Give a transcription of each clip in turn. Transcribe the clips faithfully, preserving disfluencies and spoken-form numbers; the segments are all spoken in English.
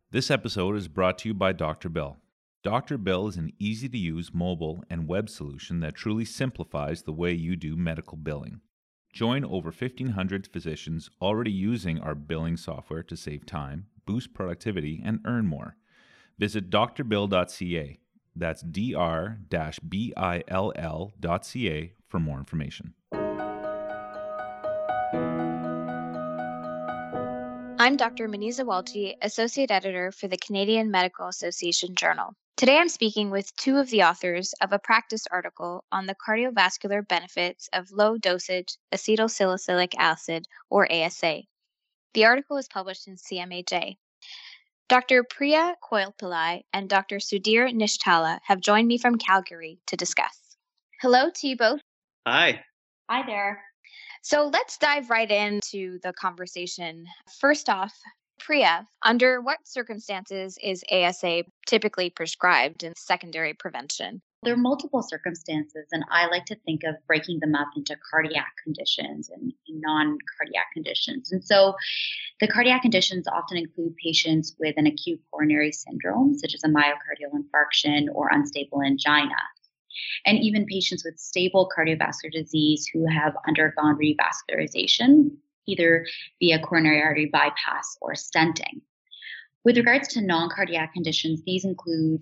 This episode is brought to you by Doctor Bill. Doctor Bill is an easy-to-use mobile and web solution that truly simplifies the way you do medical billing. Join over fifteen hundred physicians already using our billing software to save time, boost productivity, and earn more. Visit d r bill dot c a. That's d r bill dot c a for more information. I'm Doctor Maniza Walji, Associate Editor for the Canadian Medical Association Journal. Today I'm speaking with two of the authors of a practice article on the cardiovascular benefits of low-dosage acetylsalicylic acid, or A S A. The article is published in C M A J. Doctor Priya Koilpillai and Doctor Sudhir Nishtala have joined me from Calgary to discuss. Hello to you both. Hi. Hi there. So let's dive right into the conversation. First off, Priya, under what circumstances is A S A typically prescribed in secondary prevention? There are multiple circumstances, and I like to think of breaking them up into cardiac conditions and non-cardiac conditions. And so the cardiac conditions often include patients with an acute coronary syndrome, such as a myocardial infarction or unstable angina, and even patients with stable cardiovascular disease who have undergone revascularization, either via coronary artery bypass or stenting. With regards to non-cardiac conditions, these include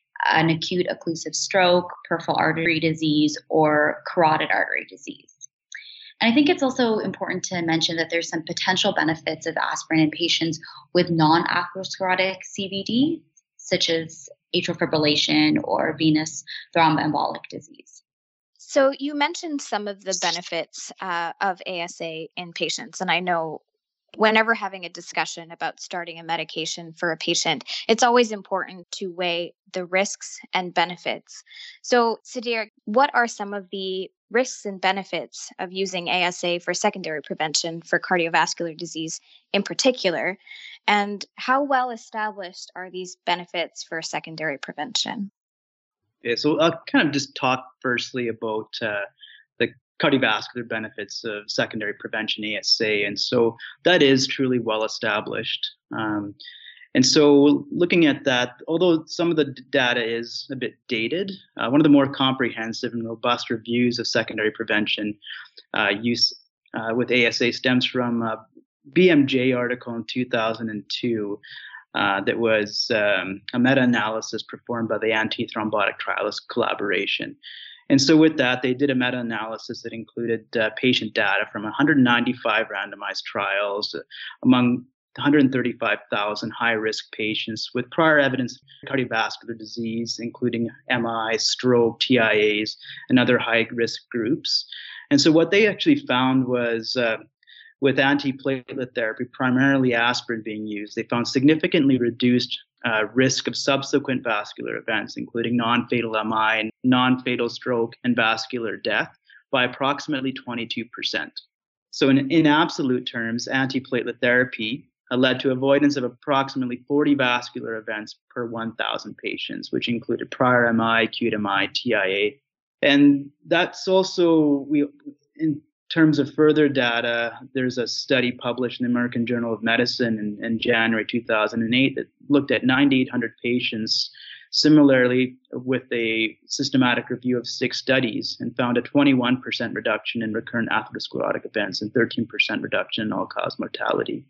an acute occlusive stroke, peripheral artery disease, or carotid artery disease. And I think it's also important to mention that there's some potential benefits of aspirin in patients with non-atherosclerotic C V D, such as atrial fibrillation or venous thromboembolic disease. So you mentioned some of the benefits uh, of A S A in patients, and I know whenever having a discussion about starting a medication for a patient, it's always important to weigh the risks and benefits. So Sudhir, what are some of the risks and benefits of using A S A for secondary prevention for cardiovascular disease in particular? And how well established are these benefits for secondary prevention? Okay, so I'll kind of just talk firstly about uh, the cardiovascular benefits of secondary prevention A S A. And so that is truly well established. Um, and so looking at that, although some of the d- data is a bit dated, uh, one of the more comprehensive and robust reviews of secondary prevention uh, use uh, with A S A stems from a B M J article in two thousand two. Uh, that was um, a meta-analysis performed by the Anti-Thrombotic Trialist Collaboration. And so with that, they did a meta-analysis that included uh, patient data from one hundred ninety-five randomized trials uh, among one hundred thirty-five thousand high-risk patients with prior evidence of cardiovascular disease, including M I, stroke, T I As, and other high-risk groups. And so what they actually found was uh, with antiplatelet therapy, primarily aspirin being used, they found significantly reduced uh, risk of subsequent vascular events, including non-fatal M I, non-fatal stroke, and vascular death by approximately twenty-two percent. So in, in absolute terms, antiplatelet therapy uh, led to avoidance of approximately forty vascular events per one thousand patients, which included prior M I, acute M I, T I A. And that's also, we in terms of further data, there's a study published in the American Journal of Medicine in, in January two thousand eight that looked at nine thousand eight hundred patients, similarly with a systematic review of six studies, and found a twenty-one percent reduction in recurrent atherosclerotic events and thirteen percent reduction in all-cause mortality.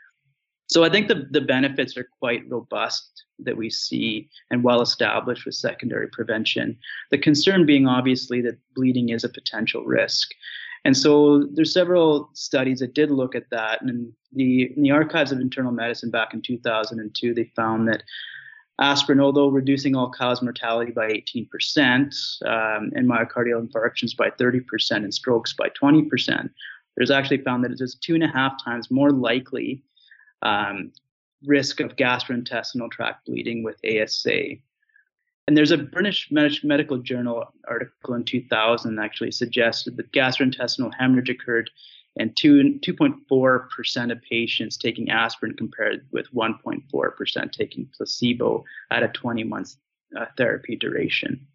So I think the, the benefits are quite robust that we see and well established with secondary prevention. The concern being obviously that bleeding is a potential risk. And so there's several studies that did look at that. And in the, in the Archives of Internal Medicine back in two thousand two, they found that aspirin, although reducing all-cause mortality by eighteen percent um, and myocardial infarctions by thirty percent and strokes by twenty percent, there's actually found that it is two and a half times more likely um, risk of gastrointestinal tract bleeding with A S A. And there's a British Medical Journal article in two thousand that actually suggested that gastrointestinal hemorrhage occurred in two, two point four percent of patients taking aspirin compared with one point four percent taking placebo at a twenty-month uh, therapy duration.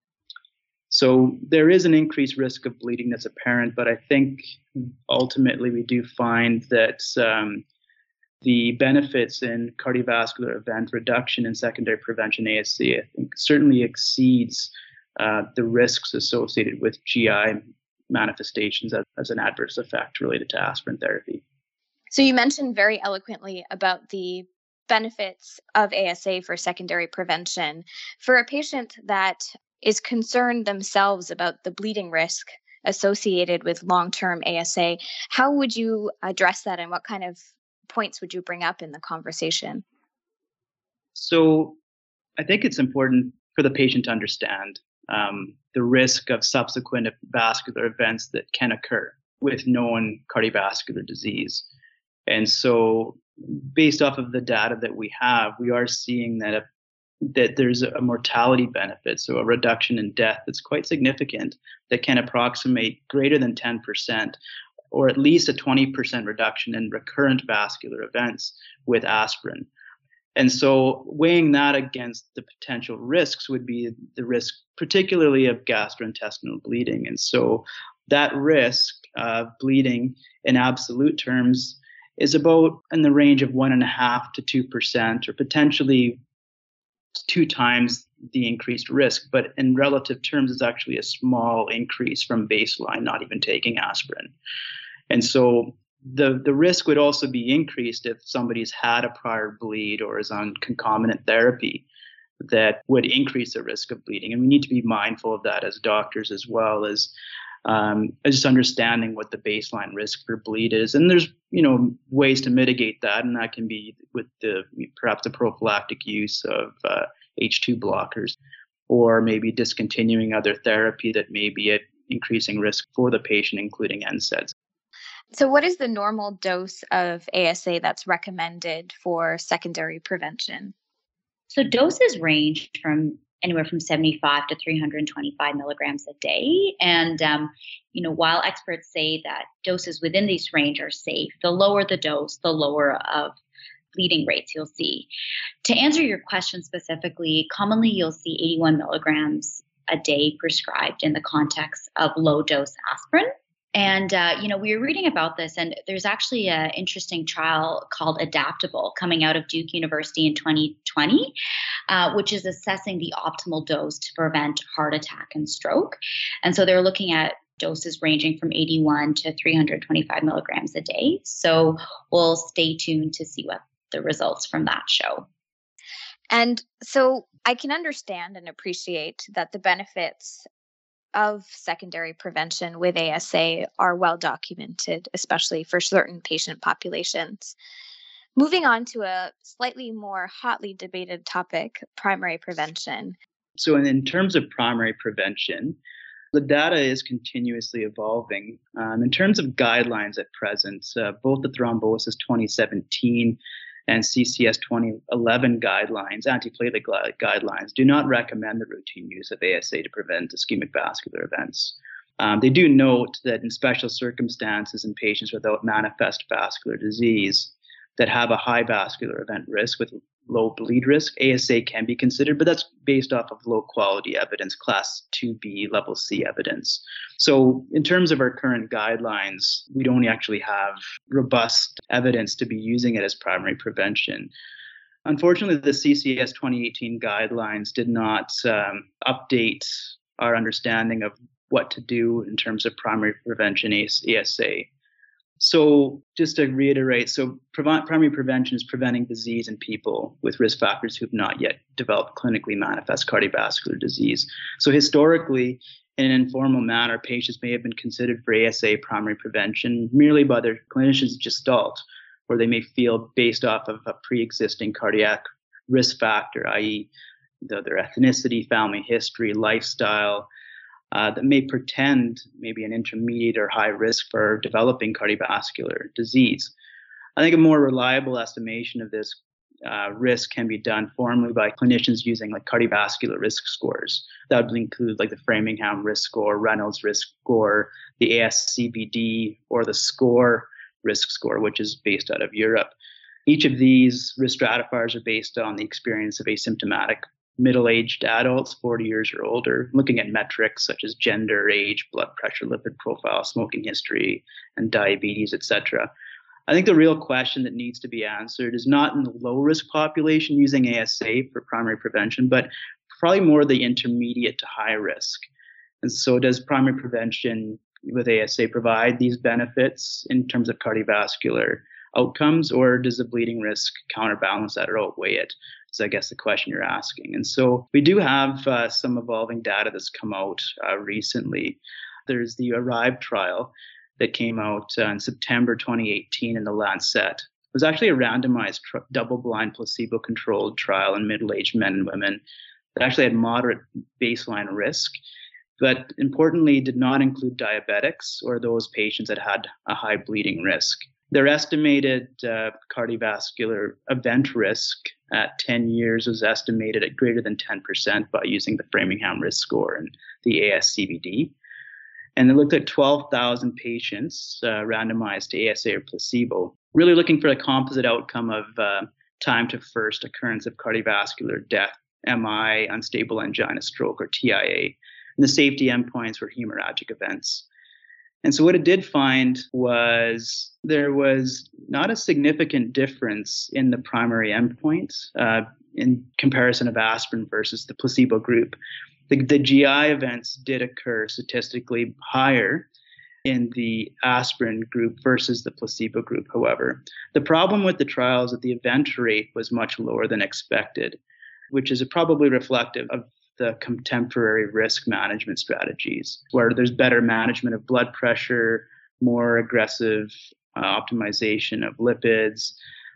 So there is an increased risk of bleeding that's apparent, but I think ultimately we do find that um, the benefits in cardiovascular event reduction and secondary prevention A S A, I think, certainly exceeds uh, the risks associated with G I manifestations as, as an adverse effect related to aspirin therapy. So you mentioned very eloquently about the benefits of A S A for secondary prevention. For a patient that is concerned themselves about the bleeding risk associated with long-term A S A, how would you address that, and what kind of points would you bring up in the conversation? So I think it's important for the patient to understand um, the risk of subsequent vascular events that can occur with known cardiovascular disease. And so based off of the data that we have, we are seeing that a, that there's a mortality benefit, so a reduction in death that's quite significant, that can approximate greater than ten percent, or at least a twenty percent reduction in recurrent vascular events with aspirin. And so weighing that against the potential risks would be the risk, particularly of gastrointestinal bleeding. And so that risk of bleeding in absolute terms is about in the range of one and a half to two percent, or potentially two times the increased risk. But in relative terms, it's actually a small increase from baseline, not even taking aspirin. And so the, the risk would also be increased if somebody's had a prior bleed or is on concomitant therapy, that would increase the risk of bleeding. And we need to be mindful of that as doctors, as well as um, just understanding what the baseline risk for bleed is. And there's, you know, ways to mitigate that. And that can be with the perhaps the prophylactic use of uh, H two blockers, or maybe discontinuing other therapy that may be at increasing risk for the patient, including N SAIDs. So what is the normal dose of A S A that's recommended for secondary prevention? So doses range from anywhere from seventy-five to three hundred twenty-five milligrams a day. And, um, you know, while experts say that doses within this range are safe, the lower the dose, the lower of bleeding rates you'll see. To answer your question specifically, commonly you'll see eighty-one milligrams a day prescribed in the context of low dose aspirin. And, uh, you know, we were reading about this, and there's actually an interesting trial called Adaptable coming out of Duke University in twenty twenty, uh, which is assessing the optimal dose to prevent heart attack and stroke. And so they're looking at doses ranging from eighty-one to three hundred twenty-five milligrams a day. So we'll stay tuned to see what the results from that show. And so I can understand and appreciate that the benefits of secondary prevention with A S A are well documented, especially for certain patient populations. Moving on to a slightly more hotly debated topic, primary prevention. So in, in terms of primary prevention, the data is continuously evolving. Um, in terms of guidelines at present, uh, both the Thrombosis twenty seventeen and C C S twenty eleven guidelines, antiplatelet gui- guidelines, do not recommend the routine use of A S A to prevent ischemic vascular events. Um, they do note that in special circumstances in patients without manifest vascular disease that have a high vascular event risk with low bleed risk, A S A can be considered, but that's based off of low quality evidence, class two B, level C evidence. So in terms of our current guidelines, we don't actually have robust evidence to be using it as primary prevention. Unfortunately, the C C S twenty eighteen guidelines did not um, update our understanding of what to do in terms of primary prevention A S A. So just to reiterate, so prevent, primary prevention is preventing disease in people with risk factors who have not yet developed clinically manifest cardiovascular disease. So historically, in an informal manner, patients may have been considered for A S A primary prevention merely by their clinician's gestalt, where they may feel based off of a pre-existing cardiac risk factor, that is the, their ethnicity, family history, lifestyle, Uh, that may pretend maybe an intermediate or high risk for developing cardiovascular disease. I think a more reliable estimation of this uh, risk can be done formally by clinicians using like cardiovascular risk scores. That would include like the Framingham risk score, Reynolds risk score, the A S C V D, or the SCORE risk score, which is based out of Europe. Each of these risk stratifiers are based on the experience of asymptomatic middle-aged adults, forty years or older, looking at metrics such as gender, age, blood pressure, lipid profile, smoking history, and diabetes, et cetera. I think the real question that needs to be answered is not in the low-risk population using A S A for primary prevention, but probably more the intermediate to high risk. And so does primary prevention with A S A provide these benefits in terms of cardiovascular outcomes, or does the bleeding risk counterbalance that or outweigh it? So I guess the question you're asking. And so we do have uh, some evolving data that's come out uh, recently. There's the ARRIVE trial that came out uh, in September twenty eighteen in the Lancet. It was actually a randomized tr- double-blind placebo-controlled trial in middle-aged men and women that actually had moderate baseline risk, but importantly did not include diabetics or those patients that had a high bleeding risk. Their estimated uh, cardiovascular event risk at ten years was estimated at greater than ten percent by using the Framingham risk score and the A S C V D. And they looked at twelve thousand patients uh, randomized to A S A or placebo, really looking for a composite outcome of uh, time to first occurrence of cardiovascular death, M I, unstable angina, stroke, or T I A. And the safety endpoints were hemorrhagic events. And so what it did find was there was not a significant difference in the primary endpoint uh, in comparison of aspirin versus the placebo group. The, the G I events did occur statistically higher in the aspirin group versus the placebo group, however. The problem with the trial is that the event rate was much lower than expected, which is probably reflective of the contemporary risk management strategies, where there's better management of blood pressure, more aggressive uh, optimization of lipids,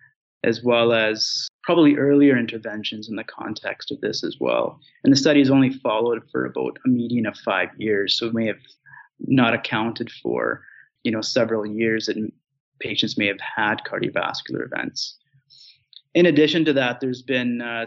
as well as probably earlier interventions in the context of this as well. And the study is only followed for about a median of five years, so it may have not accounted for, you know, several years that patients may have had cardiovascular events. In addition to that, there's been uh,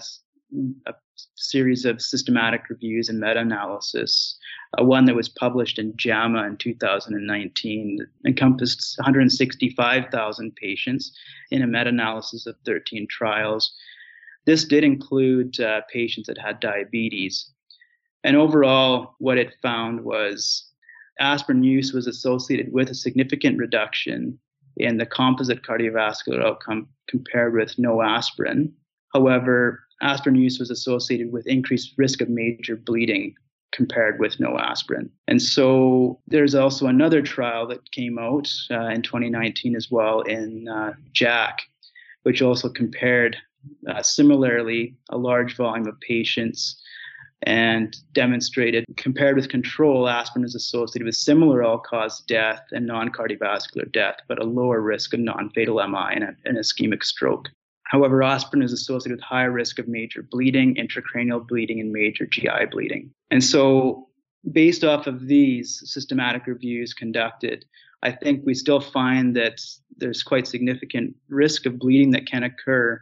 a series of systematic reviews and meta-analysis. Uh, one that was published in JAMA in two thousand nineteen that encompassed one hundred sixty-five thousand patients in a meta-analysis of thirteen trials. This did include uh, patients that had diabetes. And overall, what it found was aspirin use was associated with a significant reduction in the composite cardiovascular outcome compared with no aspirin. However, aspirin use was associated with increased risk of major bleeding compared with no aspirin. And so there's also another trial that came out uh, in twenty nineteen as well in uh, JACC, which also compared uh, similarly a large volume of patients and demonstrated, compared with control, aspirin is associated with similar all-cause death and non-cardiovascular death, but a lower risk of non-fatal M I and, a, and ischemic stroke. However, aspirin is associated with higher risk of major bleeding, intracranial bleeding, and major G I bleeding. And so based off of these systematic reviews conducted, I think we still find that there's quite significant risk of bleeding that can occur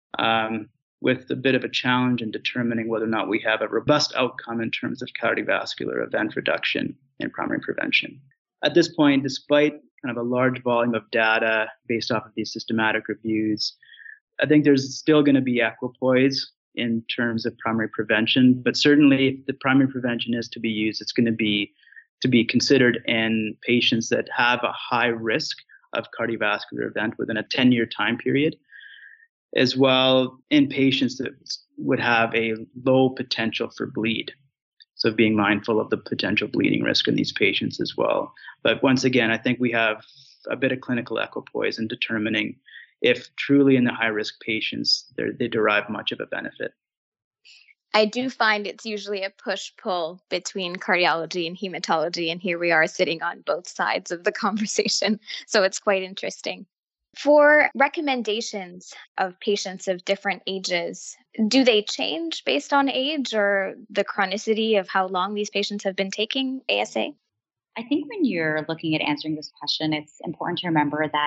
um, with a bit of a challenge in determining whether or not we have a robust outcome in terms of cardiovascular event reduction in primary prevention. At this point, despite kind of a large volume of data based off of these systematic reviews, I think there's still going to be equipoise in terms of primary prevention, but certainly if the primary prevention is to be used, it's going to be to be considered in patients that have a high risk of cardiovascular event within a ten-year time period, as well in patients that would have a low potential for bleed. So being mindful of the potential bleeding risk in these patients as well. But once again, I think we have a bit of clinical equipoise in determining if truly in the high-risk patients, they derive much of a benefit. I do find it's usually a push-pull between cardiology and hematology, and here we are sitting on both sides of the conversation. So it's quite interesting. For recommendations of patients of different ages, do they change based on age or the chronicity of how long these patients have been taking A S A? I think when you're looking at answering this question, it's important to remember that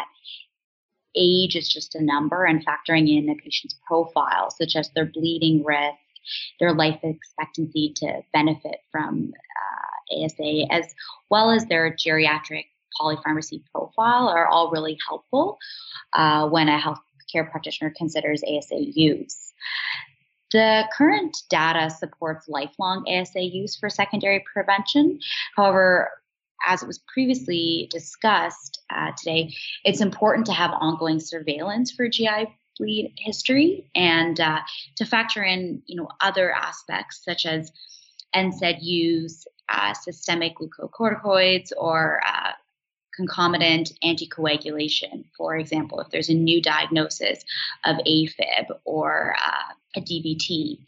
age is just a number, and factoring in a patient's profile, such as their bleeding risk, their life expectancy to benefit from uh, A S A, as well as their geriatric polypharmacy profile, are all really helpful uh, when a healthcare practitioner considers A S A use. The current data supports lifelong A S A use for secondary prevention. However, as it was previously discussed uh, today, it's important to have ongoing surveillance for G I bleed history and uh, to factor in, you know, other aspects such as N SAID use, uh, systemic glucocorticoids, or uh, concomitant anticoagulation. For example, if there's a new diagnosis of AFib or uh, a D V T.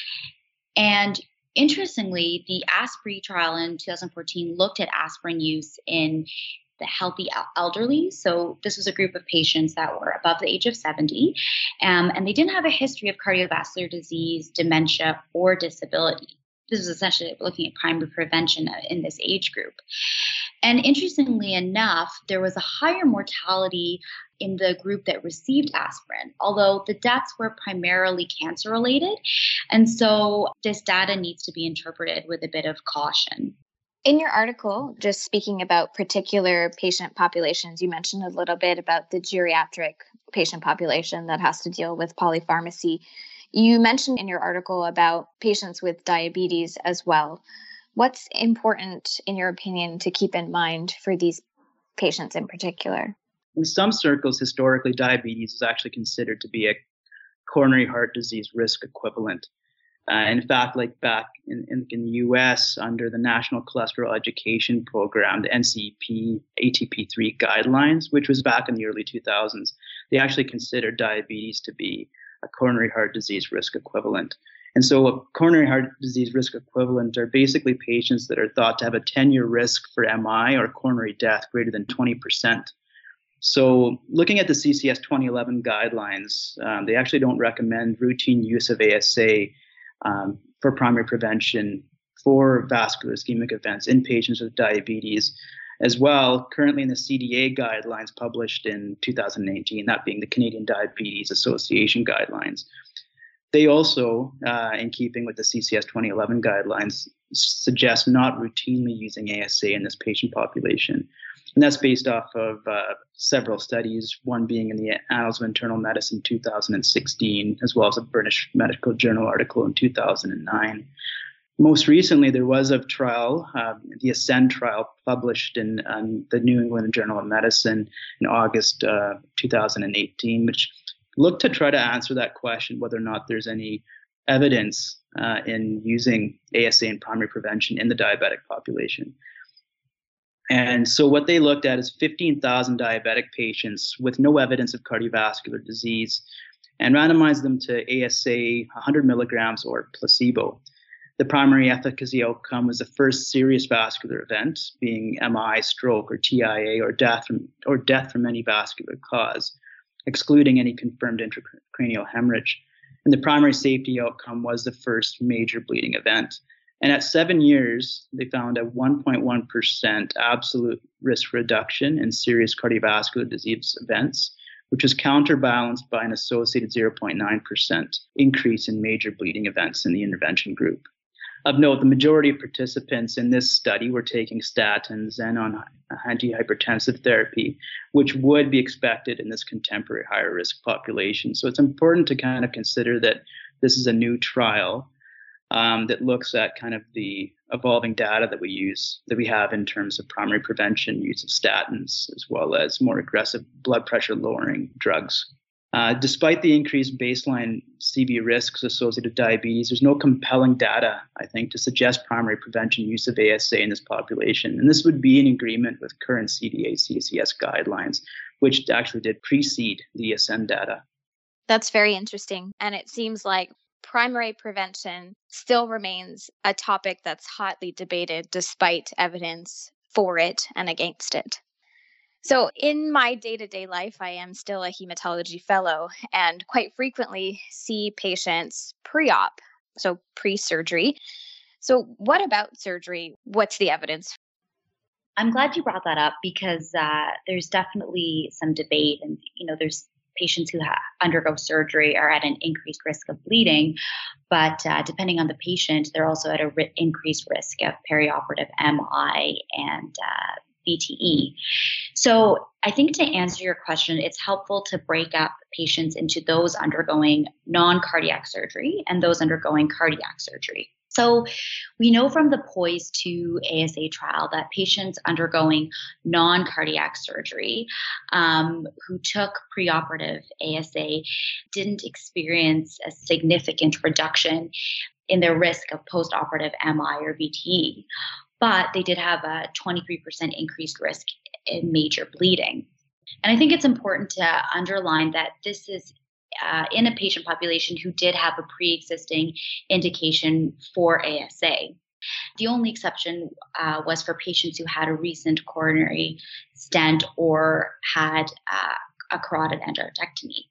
And interestingly, the ASPRE trial in two thousand fourteen looked at aspirin use in the healthy elderly. So this was a group of patients that were above the age of seventy, um, and they didn't have a history of cardiovascular disease, dementia, or disability. This was essentially looking at primary prevention in this age group. And interestingly enough, there was a higher mortality in the group that received aspirin, although the deaths were primarily cancer related. And so this data needs to be interpreted with a bit of caution. In your article, just speaking about particular patient populations, you mentioned a little bit about the geriatric patient population that has to deal with polypharmacy. You mentioned in your article about patients with diabetes as well. What's important, in your opinion, to keep in mind for these patients in particular? In some circles, historically, diabetes is actually considered to be a coronary heart disease risk equivalent. Uh, in fact, like back in, in, in the U S under the National Cholesterol Education Program, the N C E P A T P three guidelines, which was back in the early two thousands, they actually considered diabetes to be a coronary heart disease risk equivalent. And so a coronary heart disease risk equivalent are basically patients that are thought to have a ten-year risk for M I or coronary death greater than twenty percent. So looking at the C C S twenty eleven guidelines, um, they actually don't recommend routine use of A S A um, for primary prevention for vascular ischemic events in patients with diabetes. As well, currently in the C D A guidelines published in two thousand eighteen, that being the Canadian Diabetes Association guidelines, they also, uh, in keeping with the C C S twenty eleven guidelines, suggest not routinely using A S A in this patient population. And that's based off of uh, several studies, one being in the Annals of Internal Medicine two thousand sixteen, as well as a British Medical Journal article in two thousand nine. Most recently, there was a trial, uh, the ASCEND trial, published in um, the New England Journal of Medicine in August uh, two thousand eighteen, which looked to try to answer that question, whether or not there's any evidence uh, in using A S A in primary prevention in the diabetic population. And so what they looked at is fifteen thousand diabetic patients with no evidence of cardiovascular disease and randomized them to A S A one hundred milligrams or placebo. The primary efficacy outcome was the first serious vascular event, being M I, stroke, or T I A, or death from, or death from any vascular cause, excluding any confirmed intracranial hemorrhage. And the primary safety outcome was the first major bleeding event. And at seven years, they found a one point one percent absolute risk reduction in serious cardiovascular disease events, which was counterbalanced by an associated zero point nine percent increase in major bleeding events in the intervention group. Of note, the majority of participants in this study were taking statins and on antihypertensive therapy, which would be expected in this contemporary higher risk population. So it's important to kind of consider that this is a new trial um, that looks at kind of the evolving data that we use, that we have in terms of primary prevention, use of statins, as well as more aggressive blood pressure lowering drugs. Uh, despite the increased baseline C V risks associated with diabetes, there's no compelling data, I think, to suggest primary prevention use of A S A in this population. And this would be in agreement with current C D A C C S guidelines, which actually did precede the ASCEND data. That's very interesting. And it seems like primary prevention still remains a topic that's hotly debated despite evidence for it and against it. So in my day-to-day life, I am still a hematology fellow and quite frequently see patients pre-op, so pre-surgery. So what about surgery? What's the evidence? I'm glad you brought that up because uh, there's definitely some debate, and you know, there's patients who ha- undergo surgery are at an increased risk of bleeding, but uh, depending on the patient, they're also at an ri- increased risk of perioperative M I and uh, V T E. So I think to answer your question, it's helpful to break up patients into those undergoing non-cardiac surgery and those undergoing cardiac surgery. So we know from the POISE two A S A trial that patients undergoing non-cardiac surgery um, who took preoperative A S A didn't experience a significant reduction in their risk of postoperative M I or V T E, but they did have a twenty-three percent increased risk in major bleeding. And I think it's important to underline that this is Uh, in a patient population who did have a pre-existing indication for A S A. The only exception uh, was for patients who had a recent coronary stent or had uh, a carotid endarterectomy.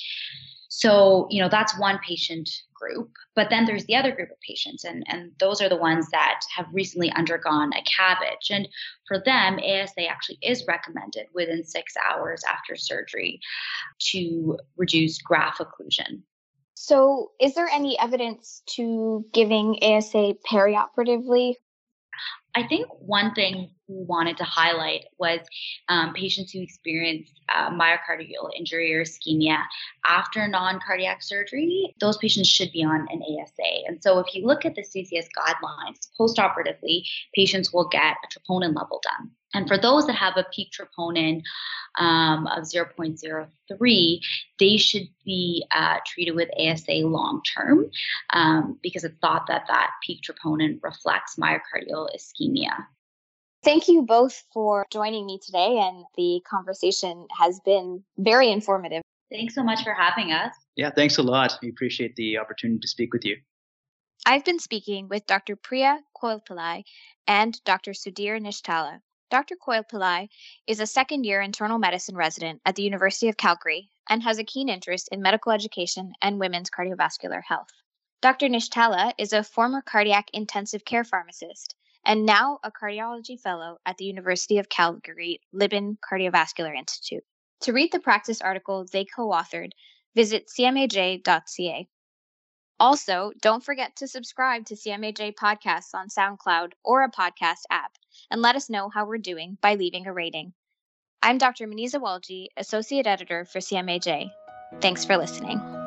So, you know, that's one patient group. But then there's the other group of patients, and, and those are the ones that have recently undergone a CABG. And for them, A S A actually is recommended within six hours after surgery to reduce graft occlusion. So is there any evidence to giving A S A perioperatively? I think one thing we wanted to highlight was um, patients who experienced uh, myocardial injury or ischemia after non-cardiac surgery. Those patients should be on an A S A. And so if you look at the C C S guidelines, postoperatively, patients will get a troponin level done. And for those that have a peak troponin um, of zero point zero three, they should be uh, treated with A S A long-term um, because it's thought that that peak troponin reflects myocardial ischemia. Thank you both for joining me today, and the conversation has been very informative. Thanks so much for having us. Yeah, thanks a lot. We appreciate the opportunity to speak with you. I've been speaking with Doctor Priya Koilpillai and Doctor Sudhir Nishtala. Doctor Koilpillai is a second-year internal medicine resident at the University of Calgary and has a keen interest in medical education and women's cardiovascular health. Doctor Nishtala is a former cardiac intensive care pharmacist and now a cardiology fellow at the University of Calgary Libin Cardiovascular Institute. To read the practice article they co-authored, visit c m a j dot c a. Also, don't forget to subscribe to C M A J podcasts on SoundCloud or a podcast app, and let us know how we're doing by leaving a rating. I'm Doctor Maniza Walji, Associate Editor for C M A J. Thanks for listening.